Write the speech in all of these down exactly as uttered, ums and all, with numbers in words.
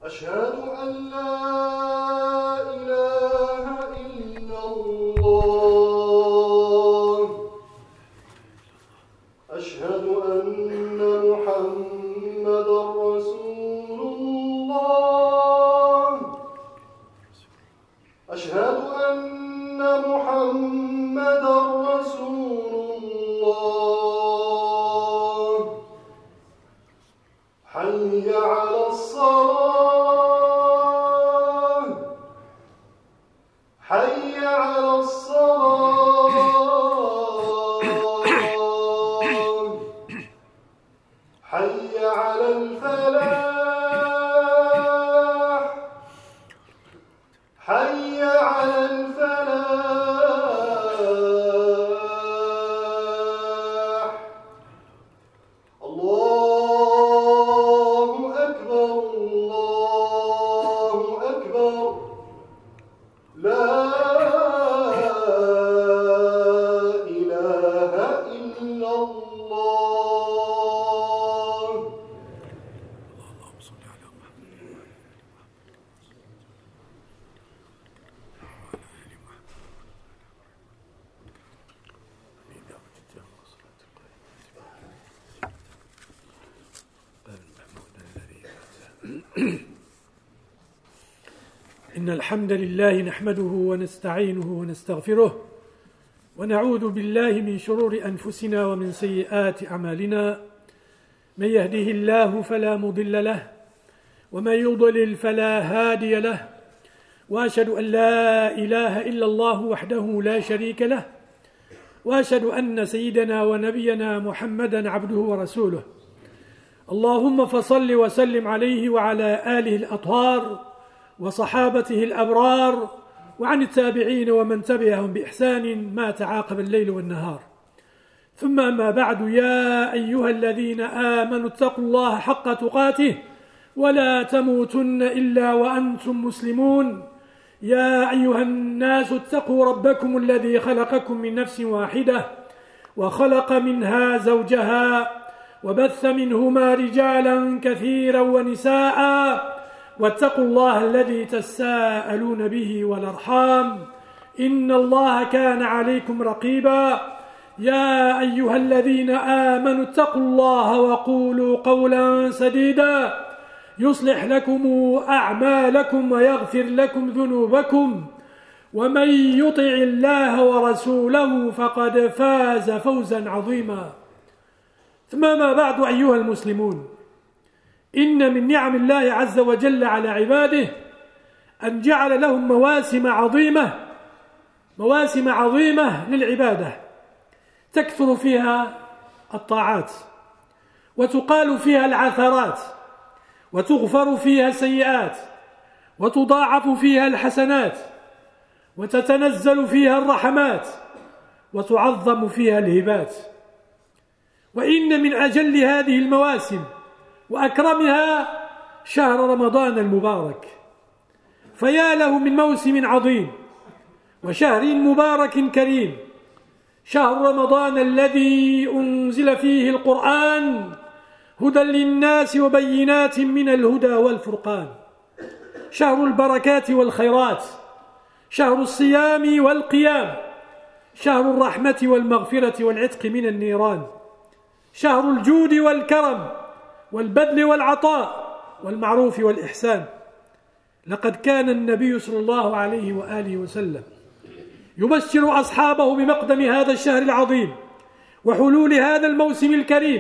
أشهد أن لا إله إلا الله. أشهد أن محمدا رسول الله. أشهد أن محمدا رسول الله. حي على الصلاة. حي على الصلاة. حي على الفلاح. حي على الفلاح. الله أكبر الله أكبر. لا إله إلا الله. اللهم صل على محمد إن الحمد لله نحمده ونستعينه ونستغفره ونعوذ بالله من شرور أنفسنا ومن سيئات أعمالنا. من يهده الله فلا مضل له ومن يضلل فلا هادي له، وأشهد أن لا إله إلا الله وحده لا شريك له، وأشهد أن سيدنا ونبينا محمدا عبده ورسوله. اللهم فصل وسلم عليه وعلى آله الأطهار وصحابته الأبرار وعن التابعين ومن تبعهم بإحسان ما تعاقب الليل والنهار. ثم أما بعد، يا أيها الذين آمنوا اتقوا الله حق تقاته ولا تموتن إلا وأنتم مسلمون. يا أيها الناس اتقوا ربكم الذي خلقكم من نفس واحدة وخلق منها زوجها وبث منهما رجالا كثيرا ونساء، واتقوا الله الذي تساءلون به والأرحام إن الله كان عليكم رقيبا. يا أيها الذين آمنوا اتقوا الله وقولوا قولا سديدا يصلح لكم أعمالكم ويغفر لكم ذنوبكم، ومن يطع الله ورسوله فقد فاز فوزا عظيما. ثم ما بعد، أيها المسلمون، إن من نعم الله عز وجل على عباده أن جعل لهم مواسم عظيمة مواسم عظيمة للعبادة تكثر فيها الطاعات وتقال فيها العثرات وتغفر فيها السيئات وتضاعف فيها الحسنات وتتنزل فيها الرحمات وتعظم فيها الهبات. وإن من أجل هذه المواسم وأكرمها شهر رمضان المبارك، فيا له من موسم عظيم وشهر مبارك كريم، شهر رمضان الذي أنزل فيه القرآن هدى للناس وبينات من الهدى والفرقان، شهر البركات والخيرات، شهر الصيام والقيام، شهر الرحمة والمغفرة والعتق من النيران، شهر الجود والكرم والبذل والعطاء والمعروف والإحسان. لقد كان النبي صلى الله عليه وآله وسلم يبشر أصحابه بمقدم هذا الشهر العظيم وحلول هذا الموسم الكريم،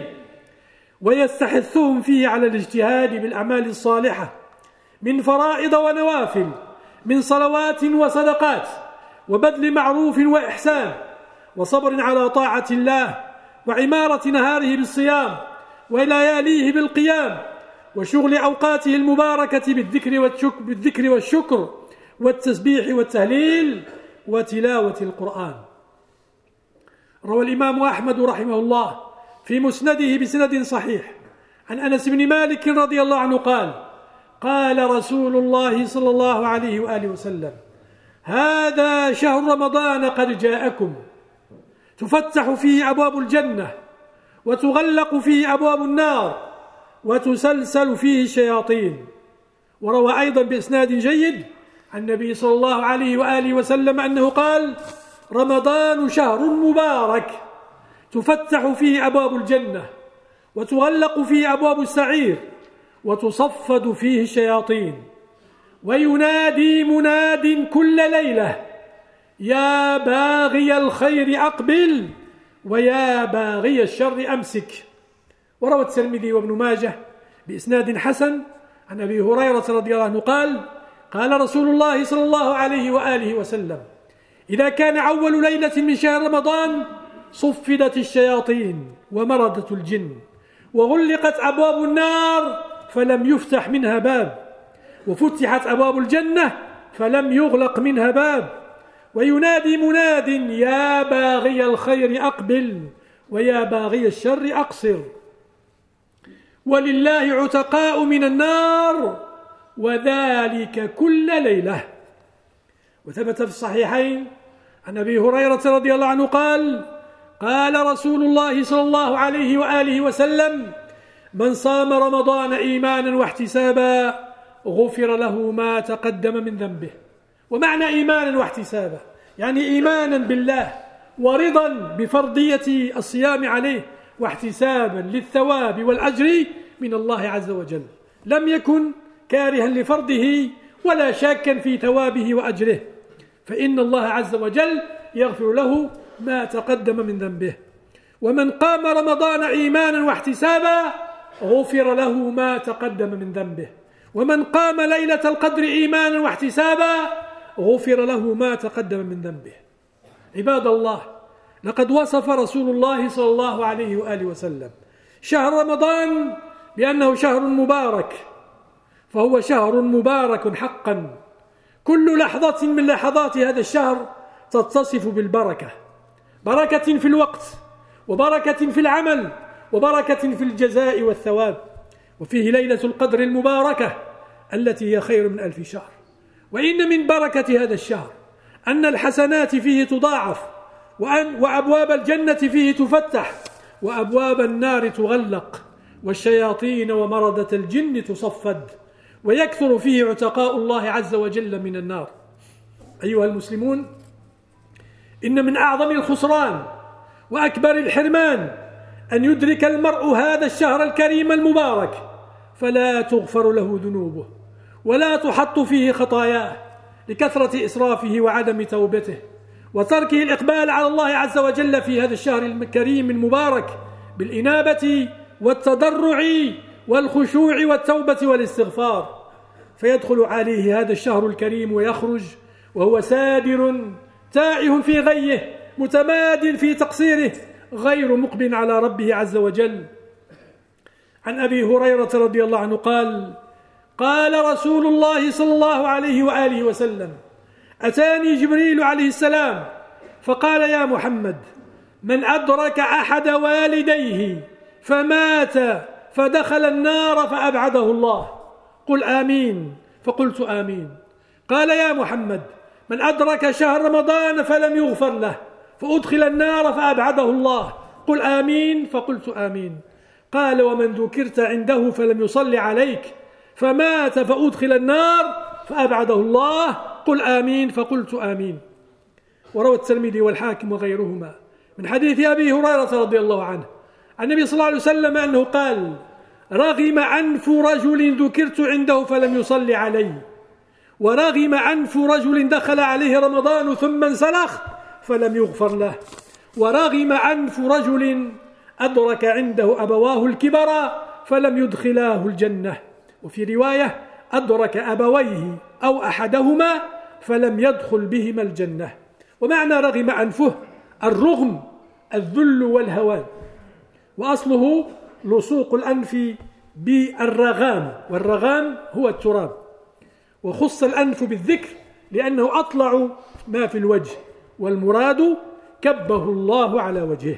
ويستحثهم فيه على الاجتهاد بالأعمال الصالحة من فرائض ونوافل، من صلوات وصدقات، وبذل معروف وإحسان، وصبر على طاعة الله، وعمارة نهاره بالصيام ولياليه بالقيام، وشغل أوقاته المباركة بالذكر والشكر, بالذكر والشكر والتسبيح والتهليل وتلاوة القرآن. روى الإمام أحمد رحمه الله في مسنده بسند صحيح عن أنس بن مالك رضي الله عنه قال: قال رسول الله صلى الله عليه وآله وسلم: هذا شهر رمضان قد جاءكم، تفتح فيه أبواب الجنة وتغلق فيه أبواب النار وتسلسل فيه الشياطين، وروى أيضا بإسناد جيد عن النبي صلى الله عليه وآله وسلم أنه قال: رمضان شهر مبارك تفتح فيه أبواب الجنة وتغلق فيه أبواب السعير وتصفد فيه الشياطين، وينادي مناد كل ليلة: يا باغي الخير أقبل ويا باغي الشر أمسك. وروى الترمذي وابن ماجه بإسناد حسن عن أبي هريرة رضي الله عنه قال: قال رسول الله صلى الله عليه وآله وسلم: إذا كان أول ليلة من شهر رمضان صفدت الشياطين ومردت الجن وغلقت أبواب النار فلم يفتح منها باب، وفتحت أبواب الجنة فلم يغلق منها باب، وينادي مناد: يا باغي الخير أقبل ويا باغي الشر أقصر. ولله عتقاء من النار وذلك كل ليلة. وثبت في الصحيحين عن أبي هريرة رضي الله عنه قال: قال رسول الله صلى الله عليه وآله وسلم: من صام رمضان إيمانا واحتسابا غفر له ما تقدم من ذنبه. ومعنى إيمانا واحتسابا يعني إيمانا بالله ورضا بفرضية الصيام عليه واحتسابا للثواب والأجر من الله عز وجل، لم يكن كارها لفرضه ولا شاكا في ثوابه وأجره، فإن الله عز وجل يغفر له ما تقدم من ذنبه. ومن قام رمضان إيمانا واحتسابا غفر له ما تقدم من ذنبه. ومن قام ليلة القدر إيمانا واحتسابا غفر له ما تقدم من ذنبه. عباد الله، لقد وصف رسول الله صلى الله عليه وآله وسلم شهر رمضان بأنه شهر مبارك، فهو شهر مبارك حقا. كل لحظة من لحظات هذا الشهر تتصف بالبركة، بركة في الوقت وبركة في العمل وبركة في الجزاء والثواب. وفيه ليلة القدر المباركة التي هي خير من ألف شهر. وإن من بركة هذا الشهر أن الحسنات فيه تضاعف، وأن وأبواب الجنة فيه تفتح، وأبواب النار تغلق، والشياطين ومردة الجن تصفد، ويكثر فيه عتقاء الله عز وجل من النار. أيها المسلمون، إن من أعظم الخسران وأكبر الحرمان أن يدرك المرء هذا الشهر الكريم المبارك فلا تغفر له ذنوبه ولا تحط فيه خطاياه لكثرة إسرافه وعدم توبته وتركه الإقبال على الله عز وجل في هذا الشهر الكريم المبارك بالإنابة والتضرع والخشوع والتوبة والاستغفار، فيدخل عليه هذا الشهر الكريم ويخرج وهو سادر تائه في غيه متماد في تقصيره غير مقبل على ربه عز وجل. عن أبي هريرة رضي الله عنه قال: قال رسول الله صلى الله عليه وآله وسلم: أتاني جبريل عليه السلام فقال: يا محمد، من أدرك أحد والديه فمات فدخل النار فأبعده الله، قل آمين، فقلت آمين. قال: يا محمد، من أدرك شهر رمضان فلم يغفر له فأدخل النار فأبعده الله، قل آمين، فقلت آمين. قال: ومن ذكرت عنده فلم يصل عليك فمات فأدخل النار فأبعده الله، قل آمين، فقلت آمين. وروى الترمذي والحاكم وغيرهما من حديث أبي هريرة رضي الله عنه عن النبي صلى الله عليه وسلم أنه قال: رغم أنف رجل ذكرت عنده فلم يصل علي، ورغم أنف رجل دخل عليه رمضان ثم انسلخ فلم يغفر له، ورغم أنف رجل أدرك عنده أبواه الكبر فلم يدخلاه الجنة. وفي رواية: أدرك أبويه أو أحدهما فلم يدخل بهما الجنة. ومعنى رغم أنفه الرغم، الذل والهوان، وأصله لصوق الأنف بالرغام، والرغام هو التراب، وخص الأنف بالذكر لأنه أطلع ما في الوجه، والمراد كبه الله على وجهه.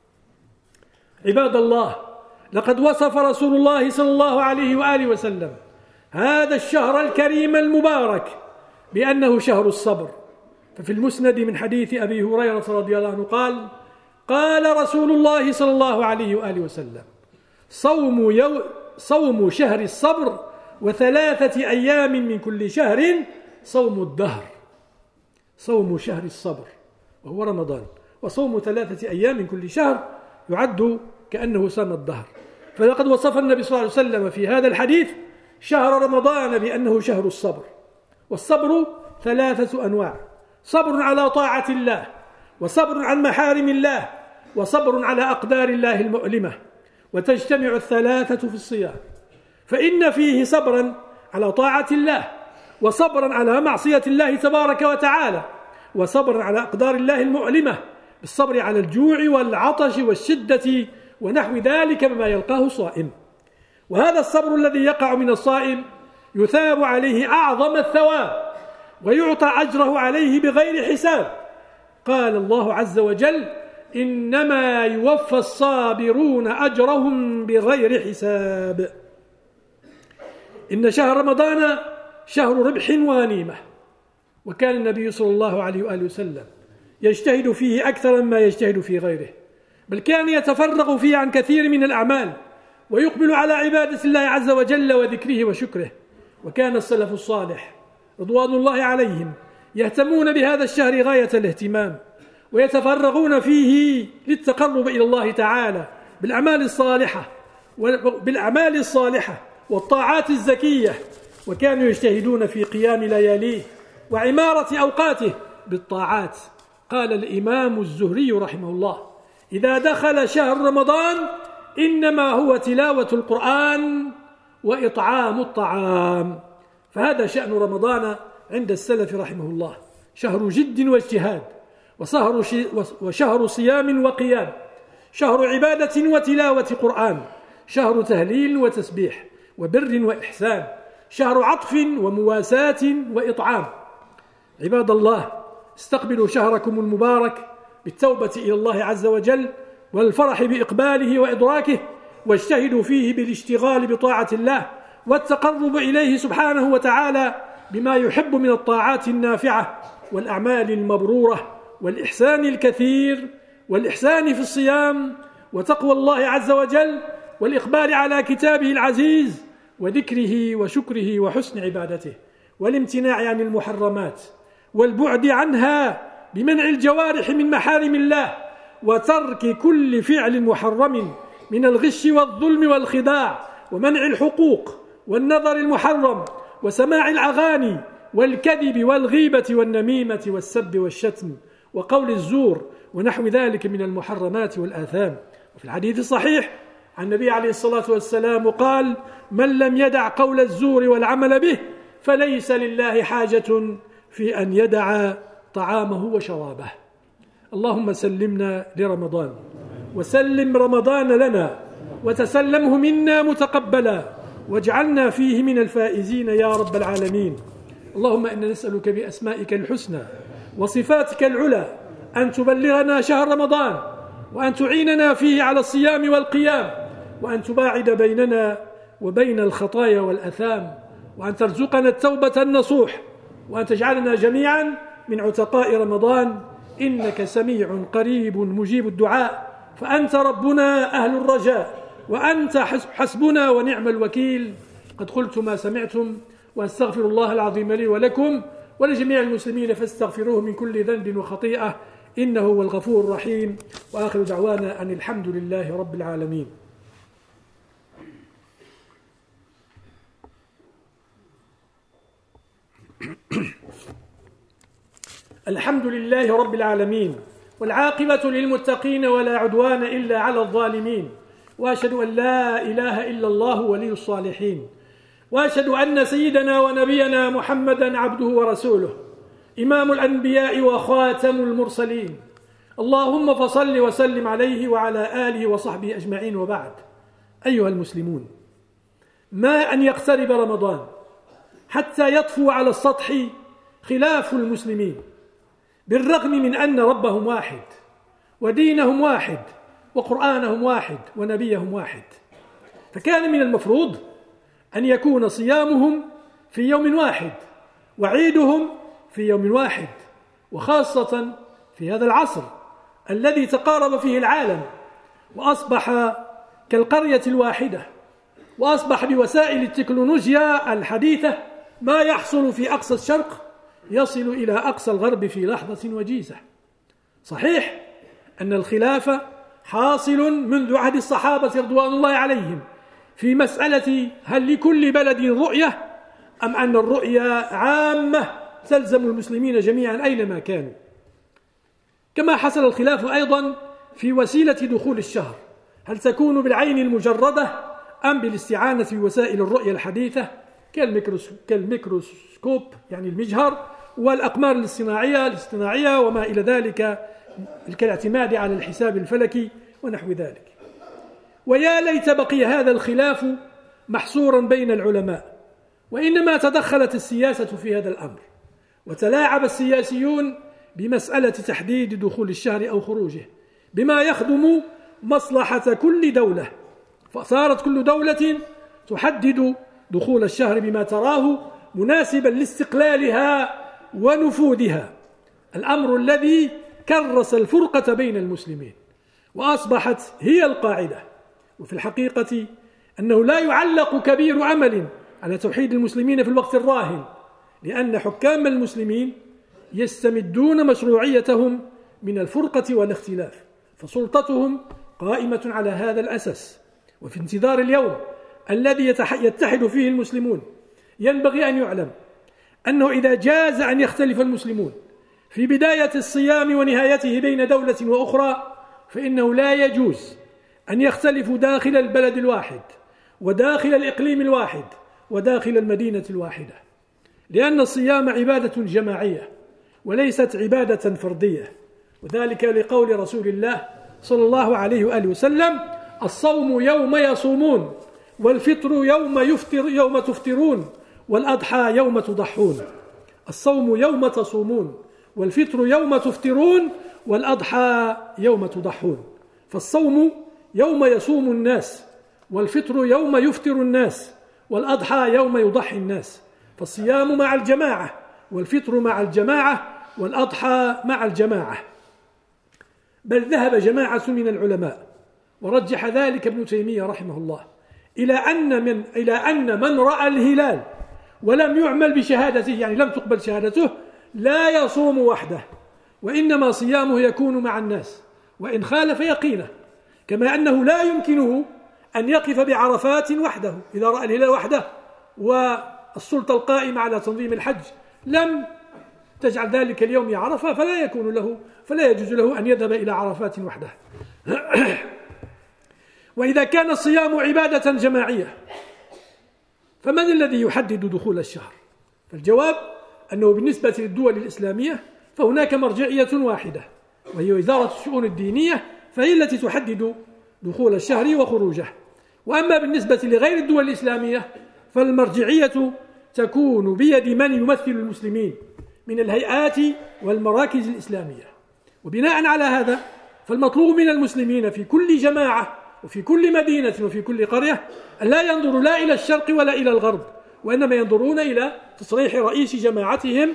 عباد الله، لقد وصف رسول الله صلى الله عليه وآله وسلم هذا الشهر الكريم المبارك بأنه شهر الصبر. ففي المسند من حديث أبي هريرة رضي الله عنه قال: قال رسول الله صلى الله عليه وآله وسلم: صوم, يو صوم شهر الصبر وثلاثة أيام من كل شهر صوم الدهر، صوم شهر الصبر وهو رمضان، وصوم ثلاثة أيام من كل شهر يعد كأنه صام الدهر. فلقد وصف النبي صلى الله عليه وسلم في هذا الحديث شهر رمضان بأنه شهر الصبر. والصبر ثلاثة أنواع: صبر على طاعة الله، وصبر عن محارم الله، وصبر على أقدار الله المؤلمة. وتجتمع الثلاثة في الصيام، فإن فيه صبرا على طاعة الله، وصبرا على معصية الله تبارك وتعالى، وصبرا على أقدار الله المؤلمة بالصبر على الجوع والعطش والشدة ونحو ذلك مما يلقاه الصائم. وهذا الصبر الذي يقع من الصائم يثاب عليه أعظم الثواب ويعطى أجره عليه بغير حساب. قال الله عز وجل: إنما يوفى الصابرون أجرهم بغير حساب. إن شهر رمضان شهر ربح وغنيمة، وكان النبي صلى الله عليه وآله وسلم يجتهد فيه أكثر مما يجتهد في غيره، بل كان يتفرغ فيه عن كثير من الأعمال ويقبل على عبادة الله عز وجل وذكره وشكره. وكان السلف الصالح رضوان الله عليهم يهتمون بهذا الشهر غاية الاهتمام، ويتفرغون فيه للتقرب إلى الله تعالى بالأعمال الصالحة بالأعمال الصالحة والطاعات الزكية، وكانوا يجتهدون في قيام لياليه وعمارة أوقاته بالطاعات. قال الإمام الزهري رحمه الله: إذا دخل شهر رمضان إنما هو تلاوة القرآن وإطعام الطعام. فهذا شأن رمضان عند السلف رحمه الله، شهر جد واجتهاد، وشهر صيام وقيام، شهر عبادة وتلاوة قرآن، شهر تهليل وتسبيح وبر وإحسان، شهر عطف ومواساة وإطعام. عباد الله، استقبلوا شهركم المبارك بالتوبة إلى الله عز وجل والفرح بإقباله وإدراكه، واجتهدوا فيه بالاشتغال بطاعة الله والتقرب إليه سبحانه وتعالى بما يحب من الطاعات النافعة والأعمال المبرورة والإحسان الكثير، والإحسان في الصيام وتقوى الله عز وجل والإقبال على كتابه العزيز وذكره وشكره وحسن عبادته، والامتناع عن المحرمات والبعد عنها بمنع الجوارح من محارم الله، وترك كل فعل محرم من الغش والظلم والخداع ومنع الحقوق والنظر المحرم وسماع الأغاني والكذب والغيبة والنميمة والسب والشتم وقول الزور ونحو ذلك من المحرمات والآثام. وفي الحديث الصحيح عن النبي عليه الصلاة والسلام قال: من لم يدع قول الزور والعمل به فليس لله حاجة في أن يدع طعامه وشرابه. اللهم سلمنا لرمضان، وسلم رمضان لنا، وتسلمه منا متقبلا، واجعلنا فيه من الفائزين يا رب العالمين. اللهم إنا نسألك بأسمائك الحسنى وصفاتك العلى أن تبلغنا شهر رمضان، وأن تعيننا فيه على الصيام والقيام، وأن تباعد بيننا وبين الخطايا والأثام، وأن ترزقنا التوبة النصوح، وأن تجعلنا جميعا من عتقاء رمضان، إنك سميع قريب مجيب الدعاء، فأنت ربنا أهل الرجاء، وأنت حسبنا ونعم الوكيل. قد قلت ما سمعتم، وأستغفر الله العظيم لي ولكم ولجميع المسلمين فاستغفروه من كل ذنب وخطيئة، إنه هو الغفور الرحيم. وآخر دعوانا أن الحمد لله رب العالمين. الحمد لله رب العالمين، والعاقبة للمتقين ولا عدوان إلا على الظالمين، وأشهد أن لا إله إلا الله ولي الصالحين، وأشهد أن سيدنا ونبينا محمدا عبده ورسوله، إمام الأنبياء وخاتم المرسلين. اللهم فصل وسلم عليه وعلى آله وصحبه أجمعين، وبعد. أيها المسلمون، ما أن يقترب رمضان حتى يطفو على السطح خلاف المسلمين، بالرغم من أن ربهم واحد ودينهم واحد وقرآنهم واحد ونبيهم واحد. فكان من المفروض أن يكون صيامهم في يوم واحد وعيدهم في يوم واحد، وخاصة في هذا العصر الذي تقارب فيه العالم وأصبح كالقرية الواحدة، وأصبح بوسائل التكنولوجيا الحديثة ما يحصل في أقصى الشرق يصل إلى أقصى الغرب في لحظة وجيزة. صحيح أن الخلافة حاصل منذ عهد الصحابة رضوان الله عليهم في مسألة هل لكل بلد رؤية أم أن الرؤية عامة تلزم المسلمين جميعا أينما كانوا. كما حصل الخلاف أيضا في وسيلة دخول الشهر، هل تكون بالعين المجردة أم بالاستعانة بوسائل الرؤية الحديثة كالميكروسكوب يعني المجهر والأقمار الاصطناعية الاصطناعية وما إلى ذلك كالاعتماد على الحساب الفلكي ونحو ذلك. ويا ليت بقي هذا الخلاف محصورا بين العلماء، وإنما تدخلت السياسة في هذا الأمر وتلاعب السياسيون بمسألة تحديد دخول الشهر أو خروجه بما يخدم مصلحة كل دولة، فصارت كل دولة تحدد دخول الشهر بما تراه مناسبا لاستقلالها ونفوذها، الأمر الذي كرس الفرقة بين المسلمين وأصبحت هي القاعدة. وفي الحقيقة أنه لا يعلق كبير عمل على توحيد المسلمين في الوقت الراهن، لأن حكام المسلمين يستمدون مشروعيتهم من الفرقة والاختلاف، فسلطتهم قائمة على هذا الأساس. وفي انتظار اليوم الذي يتحد فيه المسلمون ينبغي أن يعلم أنه إذا جاز أن يختلف المسلمون في بداية الصيام ونهايته بين دولة وأخرى، فإنه لا يجوز أن يختلفوا داخل البلد الواحد وداخل الإقليم الواحد وداخل المدينة الواحدة، لأن الصيام عبادة جماعية وليست عبادة فردية، وذلك لقول رسول الله صلى الله عليه وآله وسلم: الصوم يوم يصومون، والفطر يوم يفطر يوم تفطرون، والأضحى يوم تضحون. الصوم يوم تصومون، والفطر يوم تفطرون، والأضحى يوم تضحون. فالصوم يوم يصوم الناس، والفطر يوم يفطر الناس، والأضحى يوم يضحي الناس. فالصيام مع الجماعة، والفطر مع الجماعة، والأضحى مع الجماعة. بل ذهب جماعة من العلماء ورجح ذلك ابن تيمية رحمه الله إلى أن من إلى أن من رأى الهلال ولم يعمل بشهادته، يعني لم تقبل شهادته، لا يصوم وحده، وإنما صيامه يكون مع الناس وإن خالف يقينه، كما أنه لا يمكنه أن يقف بعرفات وحده إذا رأى الهلال وحده والسلطة القائمة على تنظيم الحج لم تجعل ذلك اليوم عرفة، فلا يكون له فلا يجوز له أن يذهب إلى عرفات وحده. وإذا كان الصيام عبادة جماعية فمن الذي يحدد دخول الشهر؟ فالجواب أنه بالنسبة للدول الإسلامية فهناك مرجعية واحدة، وهي وزارة الشؤون الدينية، فهي التي تحدد دخول الشهر وخروجه. وأما بالنسبة لغير الدول الإسلامية فالمرجعية تكون بيد من يمثل المسلمين من الهيئات والمراكز الإسلامية. وبناء على هذا فالمطلوب من المسلمين في كل جماعة وفي كل مدينة وفي كل قرية أن لا ينظروا لا إلى الشرق ولا إلى الغرب، وإنما ينظرون إلى تصريح رئيس جماعتهم،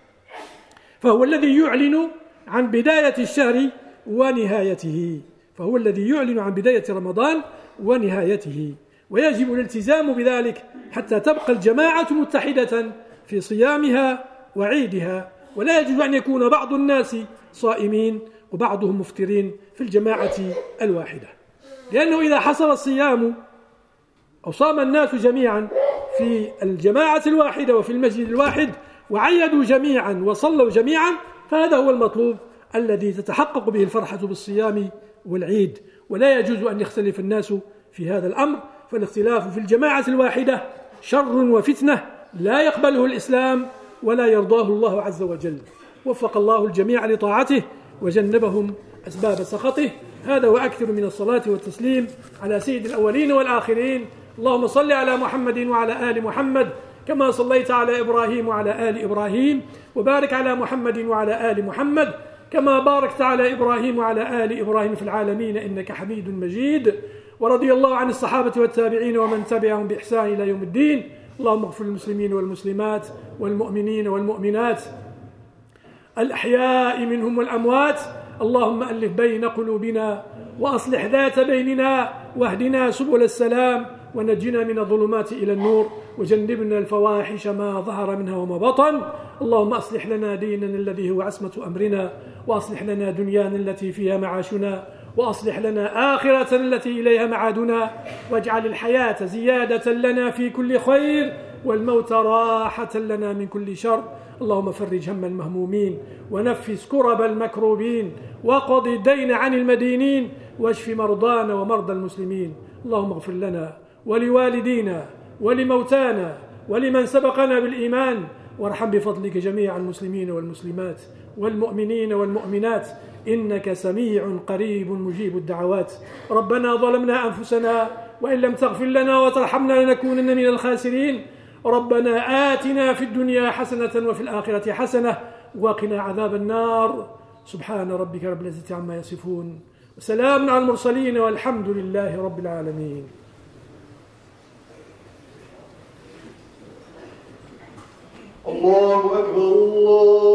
فهو الذي يعلن عن بداية الشهر ونهايته، فهو الذي يعلن عن بداية رمضان ونهايته، ويجب الالتزام بذلك حتى تبقى الجماعة متحدة في صيامها وعيدها، ولا يجوز أن يكون بعض الناس صائمين وبعضهم مفطرين في الجماعة الواحدة، لأنه إذا حصل الصيام أو صام الناس جميعا في الجماعة الواحدة وفي المسجد الواحد وعيدوا جميعا وصلوا جميعا، فهذا هو المطلوب الذي تتحقق به الفرحة بالصيام والعيد، ولا يجوز أن يختلف الناس في هذا الأمر، فالاختلاف في الجماعة الواحدة شر وفتنة لا يقبله الإسلام ولا يرضاه الله عز وجل. وفق الله الجميع لطاعته وجنبهم أسباب سخطه. هذا وأكثر من الصلاة والتسليم على سيد الأولين والآخرين. اللهم صل على محمد وعلى آل محمد كما صليت على إبراهيم وعلى آل إبراهيم، وبارك على محمد وعلى آل محمد كما باركت على إبراهيم وعلى آل إبراهيم في العالمين إنك حميد مجيد. ورضي الله عن الصحابة والتابعين ومن تبعهم بإحسان إلى يوم الدين. اللهم اغفر للمسلمين والمسلمات والمؤمنين والمؤمنات الأحياء منهم والأموات. اللهم ألف بين قلوبنا وأصلح ذات بيننا واهدنا سبل السلام ونجنا من الظلمات إلى النور، وجنبنا الفواحش ما ظهر منها وما بطن. اللهم أصلح لنا ديننا الذي هو عصمة أمرنا، وأصلح لنا دنيانا التي فيها معاشنا، وأصلح لنا آخرة التي إليها معادنا، واجعل الحياة زيادة لنا في كل خير، والموت راحة لنا من كل شر. اللهم فرج هم المهمومين، ونفس كرب المكروبين، وقض الدين عن المدينين، واشف مرضانا ومرضى المسلمين. اللهم اغفر لنا ولوالدينا ولموتانا ولمن سبقنا بالإيمان، وارحم بفضلك جميع المسلمين والمسلمات والمؤمنين والمؤمنات، إنك سميع قريب مجيب الدعوات. ربنا ظلمنا أنفسنا، وإن لم تغفر لنا وترحمنا لنكونن من الخاسرين. ربنا آتنا في الدنيا حسنة وفي الآخرة حسنة وقنا عذاب النار. سبحان ربك رب العزة عما يصفون، وسلام على المرسلين، والحمد لله رب العالمين. الله أكبر الله